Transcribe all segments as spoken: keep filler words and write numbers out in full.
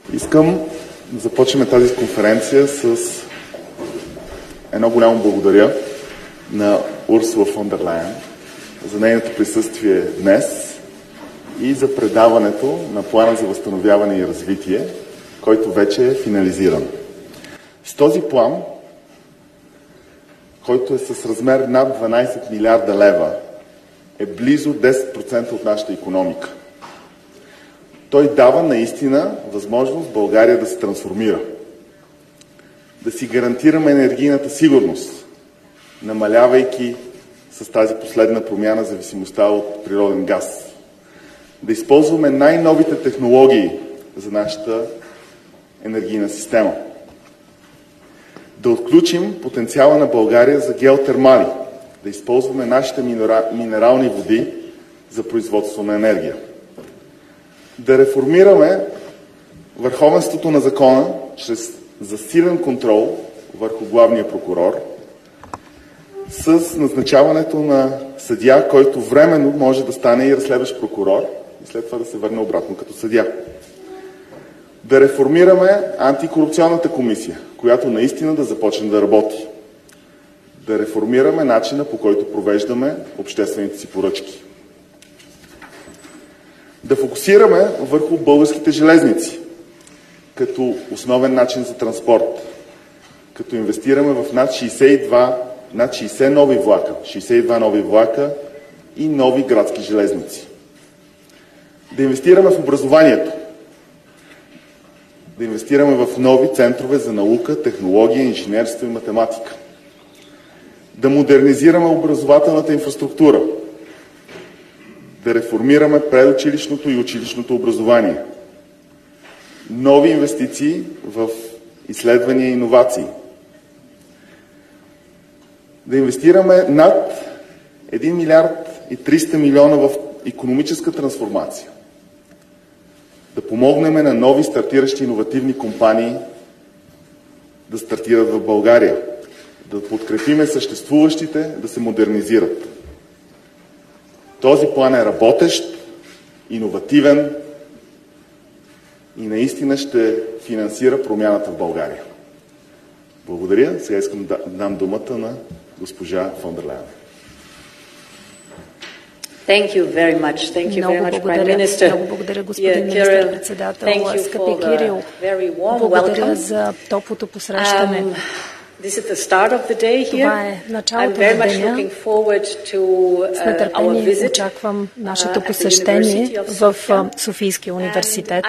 Искам да започнем тази конференция с едно голямо благодаря на Урсула фон дер Лайен за нейното присъствие днес и за предаването на плана за възстановяване и развитие, който вече е финализиран. С този план, който е с размер над дванайсет милиарда лева, е близо десет процента от нашата икономика. Той дава наистина възможност България да се трансформира, да си гарантираме енергийната сигурност, намалявайки с тази последна промяна зависимостта от природен газ, да използваме най-новите технологии за нашата енергийна система, да отключим потенциала на България за геотермали, да използваме нашите минерални води за производство на енергия, да реформираме върховенството на закона чрез засилен контрол върху главния прокурор с назначаването на съдия, който временно може да стане и разследващ прокурор и след това да се върне обратно като съдия. Да реформираме антикорупционната комисия, която наистина да започне да работи. Да реформираме начина, по който провеждаме обществените си поръчки. Да фокусираме върху българските железници като основен начин за транспорт, като инвестираме в над шейсет и два, над шейсет нови влака, шейсет и два нови влака и нови градски железници. Да инвестираме в образованието, да инвестираме в нови центрове за наука, технология, инженерство и математика. Да модернизираме образователната инфраструктура, да реформираме предучилищното и училищното образование. Нови инвестиции в изследвания и иновации. Да инвестираме над един милиард и триста милиона в икономическа трансформация. Да помогнем на нови стартиращи иновативни компании да стартират в България. Да подкрепиме съществуващите да се модернизират. Този план е работещ, иновативен и наистина ще финансира промяната в България. Благодаря. Сега искам да дам думата на госпожа фон дер Лайен. Thank you very much. Thank you very much, Prime Minister. Много благодаря, господин министър-председател. Скъпи Кирил, благодаря за топлото посрещане. This is the start of the day here. Това е началото на деня. С нетърпение очаквам нашето посещение в Софийския университет.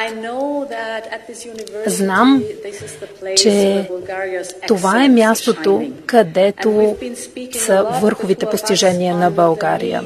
Знам, че това е мястото, където са върховите постижения на България.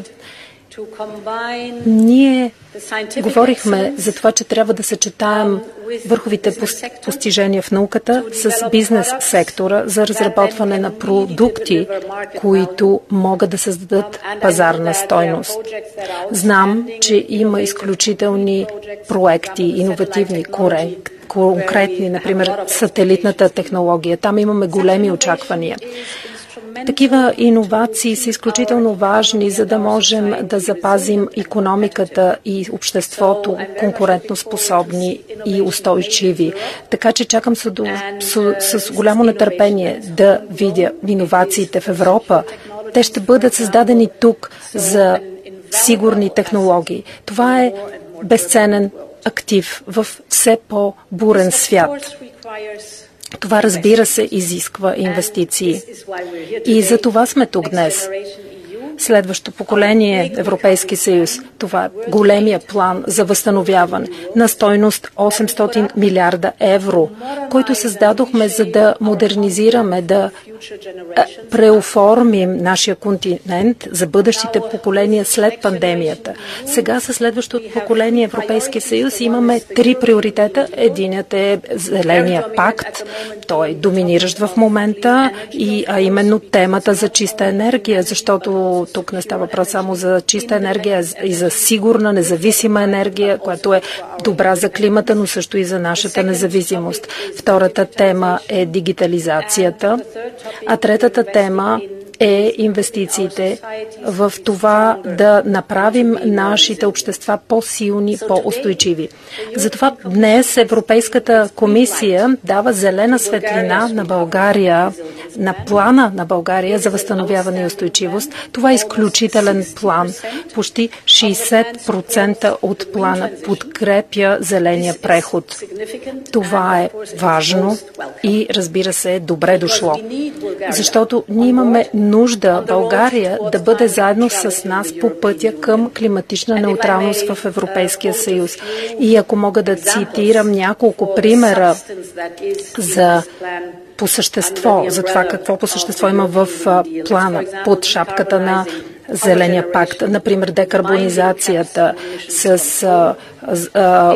Ние говорихме за това, че трябва да съчетаем върховите постижения в науката с бизнес сектора за разработване на продукти, които могат да създадат пазарна стойност. Знам, че има изключителни проекти, иновативни, конкретни, например сателитната технология. Там имаме големи очаквания. Такива иновации са изключително важни, за да можем да запазим икономиката и обществото конкурентоспособни и устойчиви. Така че чакам с, с, с голямо нетърпение да видя иновациите в Европа. Те ще бъдат създадени тук за сигурни технологии. Това е безценен актив в все по-бурен свят. Това, разбира се, изисква инвестиции. И за това сме тук днес. Следващото поколение Европейски съюз. Това е големия план за възстановяване на стойност осемстотин милиарда евро, който създадохме, за да модернизираме, да преоформим нашия континент за бъдещите поколения след пандемията. Сега със следващото поколение Европейски съюз имаме три приоритета. Единият е Зеления пакт. Той е доминиращ в момента, и, а именно темата за чиста енергия, защото тук не става въпрос само за чиста енергия, и за сигурна, независима енергия, която е добра за климата, но също и за нашата независимост. Втората тема е дигитализацията, а третата тема е инвестициите в това да направим нашите общества по-силни, по-устойчиви. Затова днес Европейската комисия дава зелена светлина на България, на плана на България за възстановяване и устойчивост. Това е изключителен план. Почти шейсет процента от плана подкрепя зеления преход. Това е важно и, разбира се, добре дошло. Защото ние имаме нужда България да бъде заедно с нас по пътя към климатична неутралност в Европейския съюз. И ако мога да цитирам няколко примера за по същество, за това какво по същество има в плана под шапката на Зеления пакт, например декарбонизацията с а, а,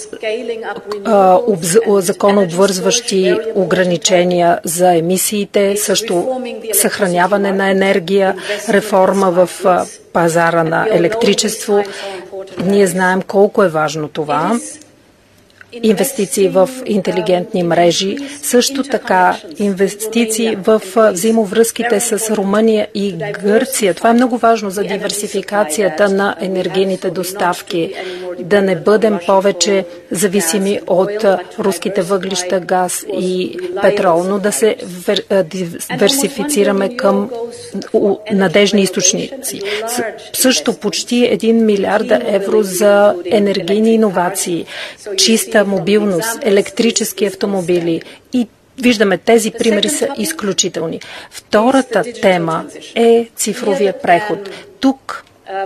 а, обз, законообвързващи ограничения за емисиите, също съхраняване на енергия, реформа в а, пазара на електричество. Ние знаем колко е важно това. Инвестиции в интелигентни мрежи, също така инвестиции в взаимовръзките с Румъния и Гърция. Това е много важно за диверсификацията на енергийните доставки, да не бъдем повече зависими от руските въглища, газ и петрол, но да се диверсифицираме към надежни източници. Също почти един милиард евро за енергийни иновации, чиста мобилност, електрически автомобили и виждаме, тези примери са изключителни. Втората тема е цифровия преход. Тук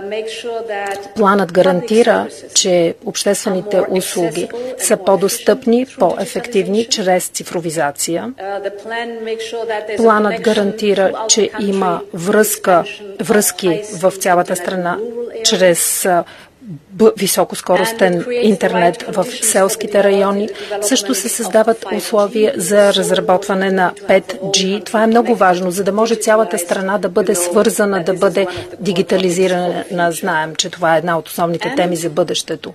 планът гарантира, че обществените услуги са по-достъпни, по-ефективни чрез цифровизация. Планът гарантира, че има връзка, връзки в цялата страна чрез високоскоростен интернет в селските райони. Също се създават условия за разработване на пет джи. Това е много важно, за да може цялата страна да бъде свързана, да бъде дигитализирана. Знаем, че това е една от основните теми за бъдещето.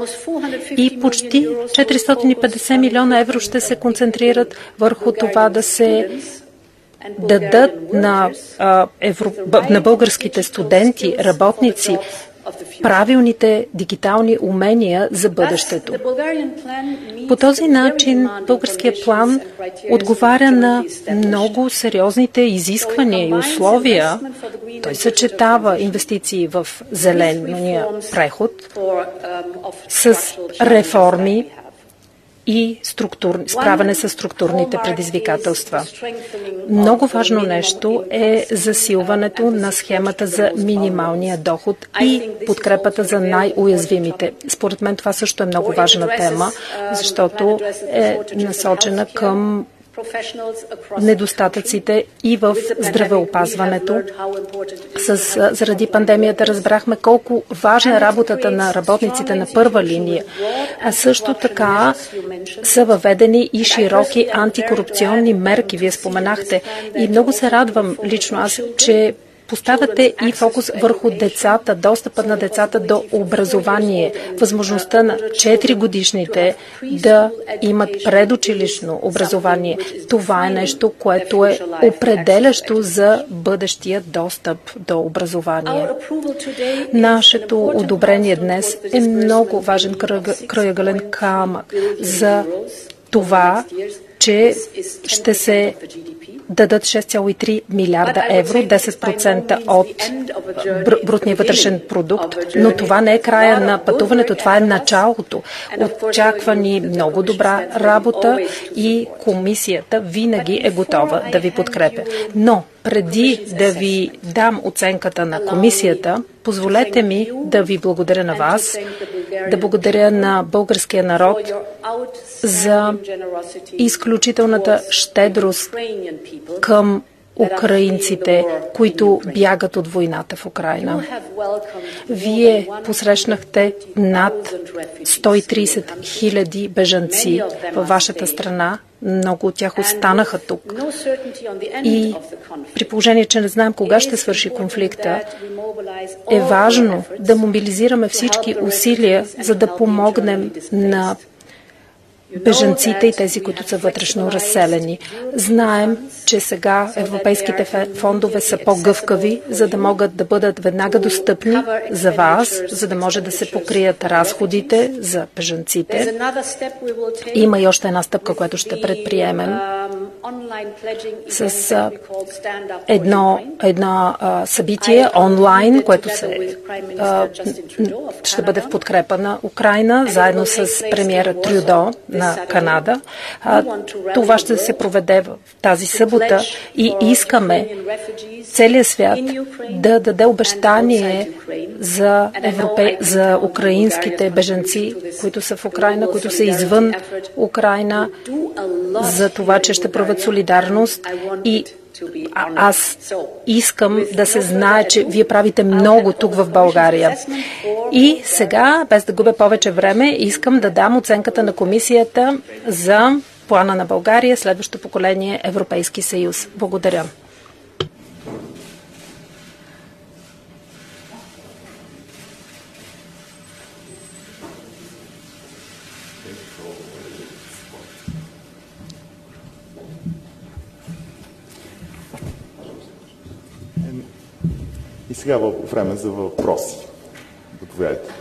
И почти четиристотин и петдесет милиона евро ще се концентрират върху това да се дадат на, а, евро... на българските студенти, работници, правилните дигитални умения за бъдещето. По този начин българският план отговаря на много сериозните изисквания и условия. Той съчетава инвестиции в зеления преход с реформи и структур... справяне с структурните предизвикателства. Много важно нещо е засилването на схемата за минималния доход и подкрепата за най-уязвимите. Според мен това също е много важна тема, защото е насочена към недостатъците и в здравеопазването. С, заради пандемията разбрахме колко важна е работата на работниците на първа линия. А също така са въведени и широки антикорупционни мерки, вие споменахте. И много се радвам лично аз, че поставяте и фокус върху децата, достъпът на децата до образование, възможността на четири годишните да имат предучилищно образование. Това е нещо, което е определящо за бъдещия достъп до образование. Нашето одобрение днес е много важен крайъгълен камък за това, че ще се дадат шест цяло и три милиарда евро, десет процента от брутния вътрешен продукт, но това не е края на пътуването, това е началото. Очаква ни много добра работа и комисията винаги е готова да ви подкрепя. Но преди да ви дам оценката на комисията, позволете ми да ви благодаря на вас, да благодаря на българския народ за изключителната щедрост към украинците, които бягат от войната в Украйна. Вие посрещнахте над сто и тридесет хиляди бежанци във вашата страна. Много от тях останаха тук. И при положение, че не знаем кога ще свърши конфликта, е важно да мобилизираме всички усилия, за да помогнем на бежанците и тези, които са вътрешно разселени. Знаем, че сега европейските фондове са по-гъвкави, за да могат да бъдат веднага достъпни за вас, за да може да се покрият разходите за бежанците. Има и още една стъпка, която ще предприемем с а, едно, едно а, събитие онлайн, което се, а, ще бъде в подкрепа на Украйна, заедно с премиера Трюдо на Канада. А, това ще се проведе в тази събота и искаме целият свят да даде обещание за, европе... за украинските бежанци, които са в Украйна, които са извън Украйна, за това, че ще проявят солидарност. И а, аз искам да се знае, че вие правите много тук в България. И сега, без да губя повече време, искам да дам оценката на комисията за плана на България, следващото поколение Европейски съюз. Благодаря. И сега време за въпроси. Заповядайте.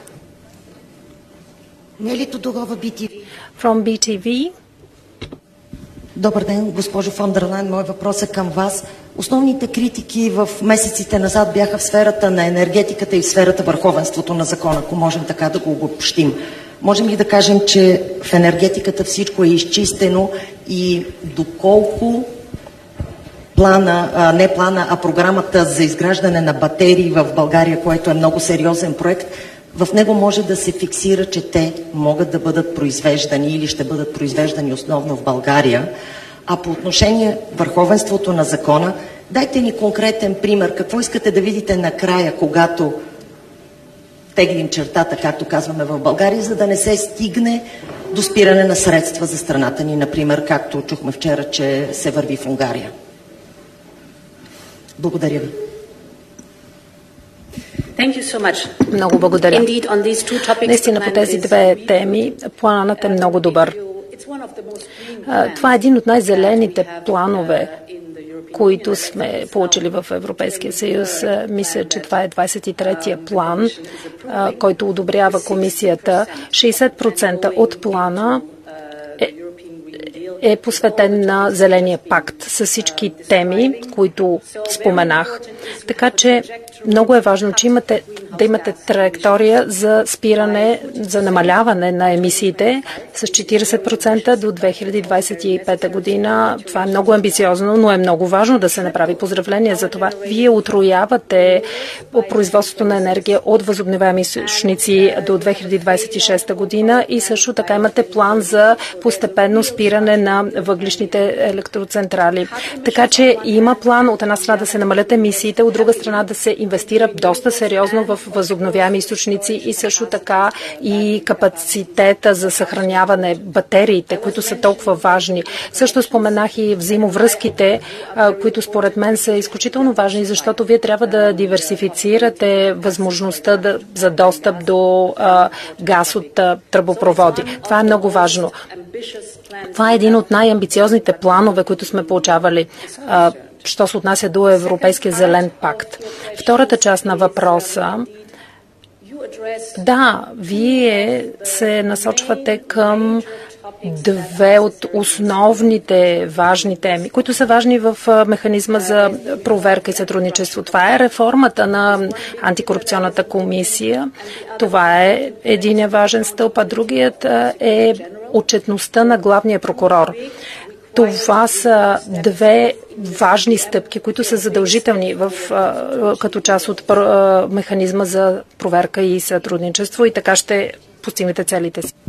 Нели Тодорова, Би Ти Ви. From Би Ти Ви. Добър ден, госпожо фон дер Лайен. Мой въпрос е към вас. Основните критики в месеците назад бяха в сферата на енергетиката и в сферата върховенството на закона, ако можем така да го обобщим. Можем ли да кажем, че в енергетиката всичко е изчистено и доколко плана, а, не плана, а програмата за изграждане на батерии в България, което е много сериозен проект, в него може да се фиксира, че те могат да бъдат произвеждани или ще бъдат произвеждани основно в България. А по отношение върховенството на закона, дайте ни конкретен пример. Какво искате да видите накрая, когато теглим чертата, както казваме в България, за да не се стигне до спиране на средства за страната ни, например, както чухме вчера, че се върви в Унгария. Благодаря ви. Thank you so much. Много благодаря. Indeed, on these two topics, наистина по тези две теми планът е много добър. Това е един от най-зелените планове, които сме получили в Европейския съюз. Мисля, че това е двадесет и третия план, който одобрява комисията. шейсет процента от плана е, е посветен на Зеления пакт с всички теми, които споменах. Така че много е важно, че имате, да имате траектория за спиране, за намаляване на емисиите с четиридесет процента до две хиляди двадесет и пета година. Това е много амбициозно, но е много важно да се направи. Поздравление за това. Вие утроявате производството на енергия от възобновяеми източници до две хиляди двадесет и шеста година и също така имате план за постепенно спиране на въглишните електроцентрали. Така че има план от една страна да се намалят емисиите, от друга страна да се инвестира доста сериозно в възобновяеми източници и също така и капацитета за съхраняване батериите, които са толкова важни. Също споменах и взаимовръзките, които според мен са изключително важни, защото вие трябва да диверсифицирате възможността да, за достъп до а, газ от а, тръбопроводи. Това е много важно. Това е един от най-амбициозните планове, които сме получавали, а, що се отнася до Европейския зелен пакт. Втората част на въпроса. Да, вие се насочвате към две от основните важни теми, които са важни в механизма за проверка и сътрудничество. Това е реформата на антикорупционната комисия. Това е един важен стълб, а другият е отчетността на главния прокурор. Това са две важни стъпки, които са задължителни в, като част от механизма за проверка и сътрудничество и така ще постигнете целите си.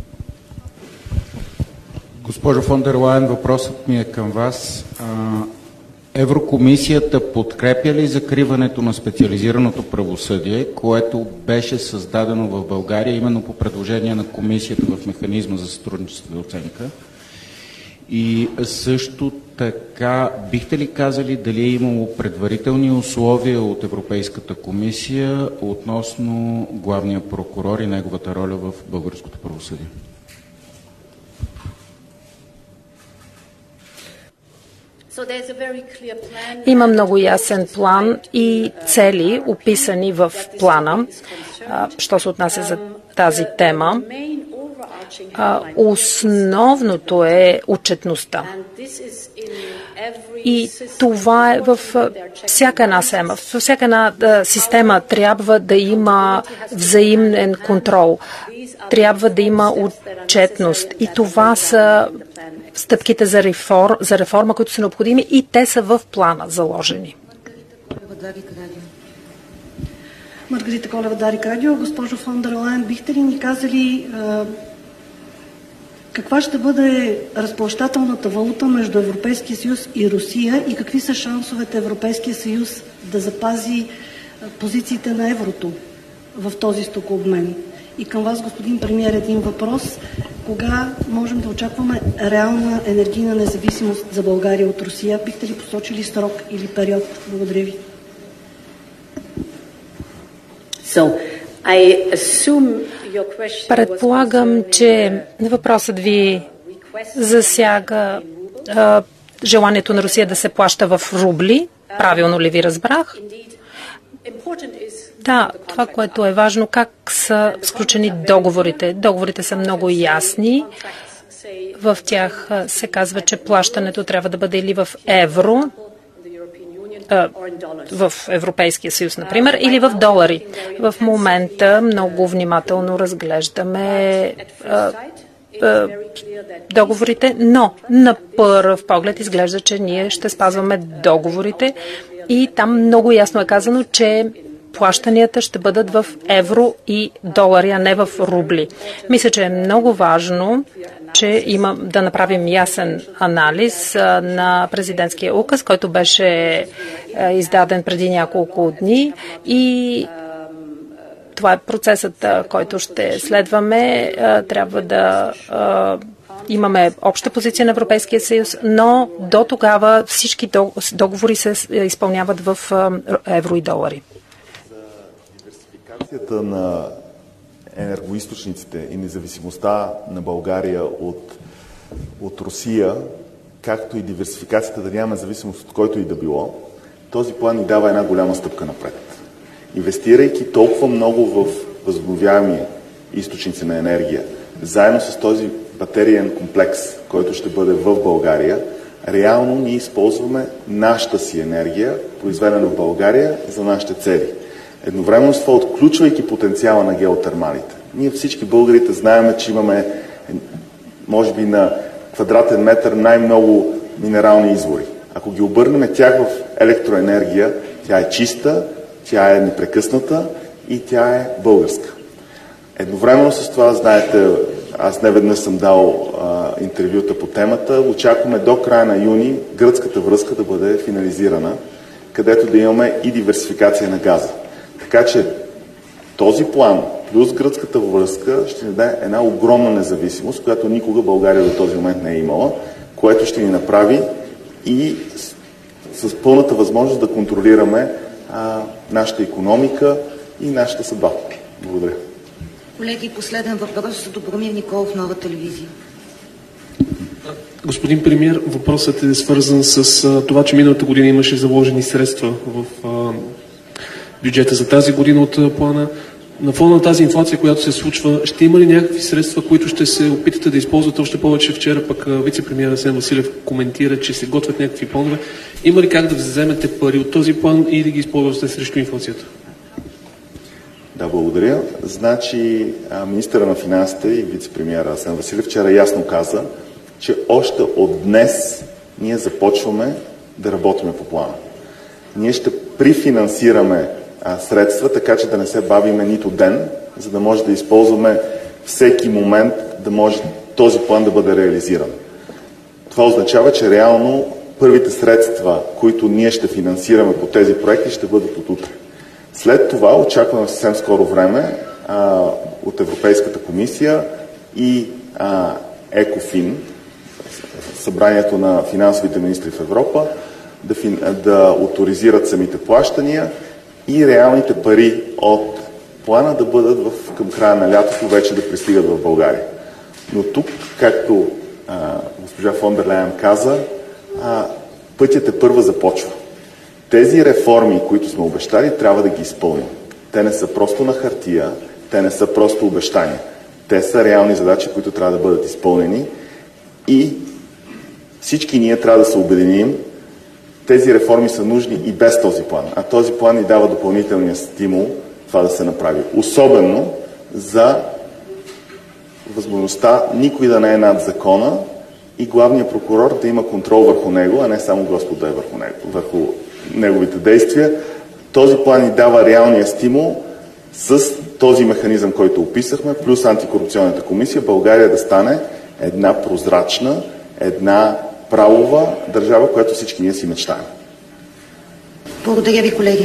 Госпожо фон дер Лайен, въпросът ми е към вас. Еврокомисията подкрепя ли закриването на специализираното правосъдие, което беше създадено в България именно по предложение на комисията в механизма за сътрудничество и оценка? И също така, бихте ли казали дали е имало предварителни условия от Европейската комисия относно главния прокурор и неговата роля в българското правосъдие? Има много ясен план и цели, описани в плана, що се отнася за тази тема. Основното е отчетността. И това е във всяка една система. Във всяка една система трябва да има взаимен контрол. Трябва да има отчетност. И това са стъпките за, реформ, за реформа, които са необходими, и те са в плана заложени. Маргарита Колева, Дарик Радио. Госпожо фон дер Лайен, бихте ли ни казали а, каква ще бъде разплащателната валута между Европейския съюз и Русия и какви са шансовете Европейския съюз да запази позициите на еврото в този стокообмен? И към вас, господин премиер, един въпрос. Кога можем да очакваме реална енергийна независимост за България от Русия? Бихте ли посочили срок или период? Благодаря ви. So, I assume your question Предполагам, че въпросът ви засяга а, желанието на Русия да се плаща в рубли. Правилно ли ви разбрах? Да, това, което е важно, как са сключени договорите. Договорите са много ясни. В тях се казва, че плащането трябва да бъде или в евро, в Европейския съюз, например, или в долари. В момента много внимателно разглеждаме а, а, договорите, но на първ поглед изглежда, че ние ще спазваме договорите и там много ясно е казано, че плащанията ще бъдат в евро и долари, а не в рубли. Мисля, че е много важно, че има да направим ясен анализ а, на президентския указ, който беше а, издаден преди няколко дни, и това е процесът, а, който ще следваме. А, трябва да а, имаме обща позиция на Европейския съюз, но до тогава всички договори се изпълняват в а, евро и долари. Диверсификацията на енергоизточниците и независимостта на България от, от Русия, както и диверсификацията да няма зависимост от който и да било, този план ни дава една голяма стъпка напред. Инвестирайки толкова много в възобновяеми източници на енергия, заедно с този батериен комплекс, който ще бъде в България, реално ние използваме нашата си енергия, произведена в България, за нашите цели. Едновременно с това, отключвайки потенциала на геотермалите. Ние всички българите знаем, че имаме, може би, на квадратен метър най-много минерални извори. Ако ги обърнем тях в електроенергия, тя е чиста, тя е непрекъсната и тя е българска. Едновременно с това, знаете, аз неведнъж съм дал а, интервюта по темата, очакваме до края на юни гръцката връзка да бъде финализирана, където да имаме и диверсификация на газа. Така че този план плюс гръцката връзка ще ни даде една огромна независимост, която никога България до този момент не е имала, което ще ни направи и с, с пълната възможност да контролираме а, нашата икономика и нашата съдба. Благодаря. Колеги, последен въпрос за Добромир Николов, Нова телевизия. Господин премиер, въпросът е свързан с а, това, че миналата година имаше заложени средства в а, бюджета за тази година от а, плана. На фона на тази инфлация, която се случва, ще има ли някакви средства, които ще се опитате да използвате? Още повече вчера пък вице-премиер Асен Василев коментира, че се готвят някакви планове. Има ли как да вземете пари от този план и да ги използвате срещу инфлацията? Да, благодаря. Значи, министъра на финансите и вице-премиер Асен Василев вчера ясно каза, че още от днес ние започваме да работим по плана. Ние ще прифинансираме средства, така че да не се бавиме нито ден, за да може да използваме всеки момент да може този план да бъде реализиран. Това означава, че реално първите средства, които ние ще финансираме по тези проекти, ще бъдат от утре. След това очакваме в съвсем скоро време а, от Европейската комисия и а, ЕКОФИН, събранието на финансовите министри в Европа, да, фин, да оторизират самите плащания и реалните пари от плана да бъдат в, към края на лятото вече да пристигат в България. Но тук, както а, госпожа фон дер Лайен каза, а, Пътят е първа започва. Тези реформи, които сме обещали, трябва да ги изпълним. Те не са просто на хартия, те не са просто обещания. Те са реални задачи, които трябва да бъдат изпълнени и всички ние трябва да се обединим. Тези реформи са нужни и без този план, а този план ни дава допълнителния стимул това да се направи. Особено за възможността никой да не е над закона и главният прокурор да има контрол върху него, а не само Господ да е върху него, върху неговите действия. Този план ни дава реалния стимул с този механизъм, който описахме, плюс антикорупционната комисия, България да стане една прозрачна, една правова държава, която всички ние си мечтаем. Благодаря ви, колеги.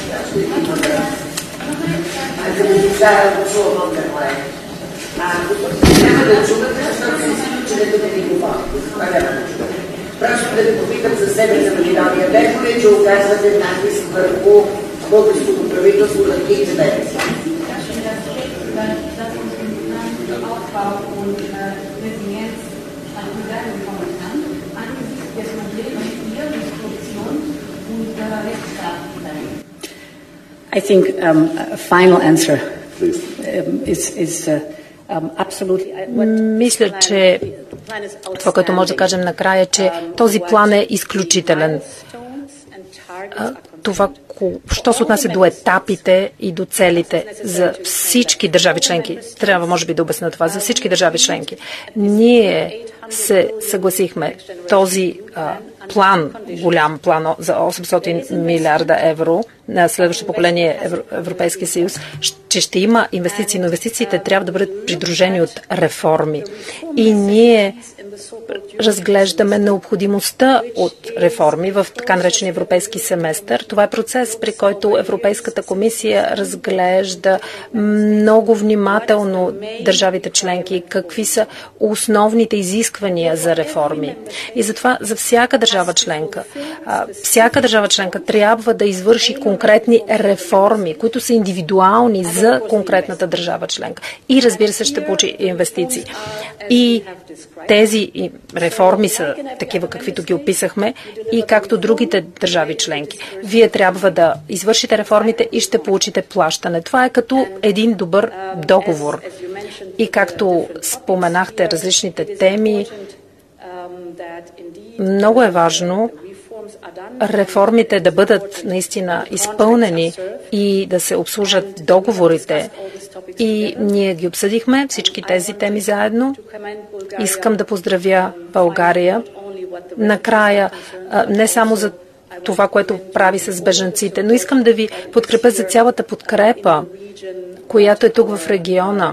Просто да ви попитам за себе за номиналния верно ли, че оказвате натиск върху българското правителство на трите месеца? I think um, a final answer um, is, is uh, um, absolutely. Мисля, че това, което може да кажем накрая, е, че този план е изключителен. Това, що се отнася до етапите и до целите за всички държави членки, трябва може би да обясня това, за всички държави членки. Ние се съгласихме този а, план, голям план за осемстотин милиарда евро на следващото поколение Европейския съюз, че ще има инвестиции, но инвестициите трябва да бъдат придружени от реформи. И ние разглеждаме необходимостта от реформи в така наречен европейски семестър. Това е процес, при който Европейската комисия разглежда много внимателно държавите членки, какви са основните изисквания за реформи. И затова за всяка държава членка, всяка държава членка трябва да извърши конкретни реформи, които са индивидуални за конкретната държава членка. И разбира се, ще получи инвестиции. И тези реформи са такива, каквито ги описахме, и както другите държави членки. Вие трябва да извършите реформите и ще получите плащане. Това е като един добър договор. И както споменахте различните теми, много е важно реформите да бъдат наистина изпълнени и да се обслужат договорите. И ние ги обсъдихме, всички тези теми заедно. Искам да поздравя България. Накрая, не само за това, което прави с бежанците, но искам да ви подкрепя за цялата подкрепа, която е тук в региона.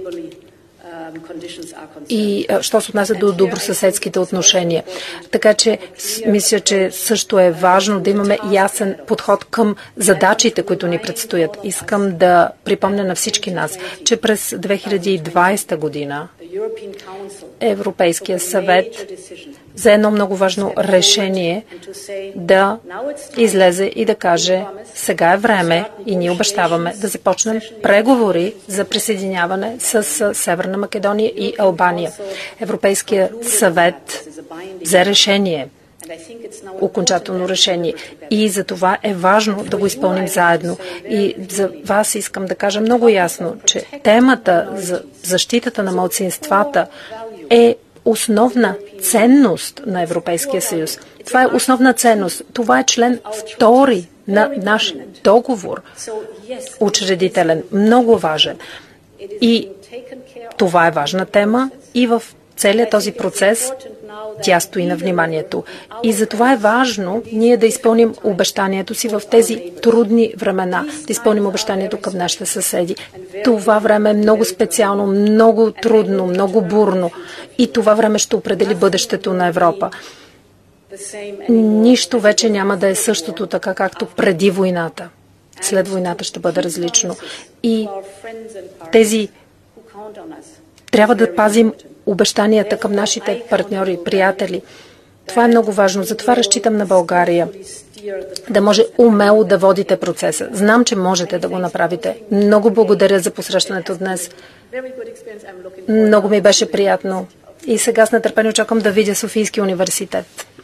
И що се отнася до добросъседските отношения. Така че мисля, че също е важно да имаме ясен подход към задачите, които ни предстоят. Искам да припомня на всички нас, че през две хиляди и двадесета година Европейския съвет за едно много важно решение да излезе и да каже: сега е време и ние обещаваме да започнем преговори за присъединяване с Северна Македония и Албания. Европейския съвет взе решение, окончателно решение, и за това е важно да го изпълним заедно. И за вас искам да кажа много ясно, че темата за защитата на малцинствата е основна ценност на Европейския съюз. Това е основна ценност. Това е член втори на наш договор, учредителен, много важен. И това е важна тема и в целият този процес тя стои на вниманието. И затова е важно ние да изпълним обещанието си в тези трудни времена, да изпълним обещанието към нашите съседи. Това време е много специално, много трудно, много бурно, и това време ще определи бъдещето на Европа. Нищо вече няма да е същото така, както преди войната. След войната ще бъде различно. И тези трябва да пазим обещанията към нашите партньори и приятели. Това е много важно. Затова разчитам на България да може умело да водите процеса. Знам, че можете да го направите. Много благодаря за посрещането днес. Много ми беше приятно. И сега с нетърпение очаквам да видя Софийски университет.